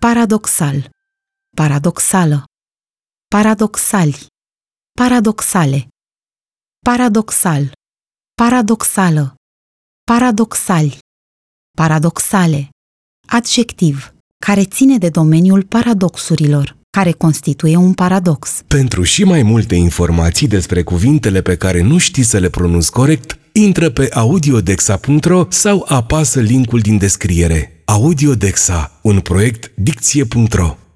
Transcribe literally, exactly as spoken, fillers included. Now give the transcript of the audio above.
paradoxal, paradoxală, paradoxali, paradoxale, paradoxal, paradoxală, paradoxali, paradoxale, adjectiv, care ține de domeniul paradoxurilor, care constituie un paradox. Pentru și mai multe informații despre cuvintele pe care nu știi să le pronunți corect, intră pe audiodexa punct ro sau apasă linkul din descriere. Audiodexa, un proiect dicție punct ro.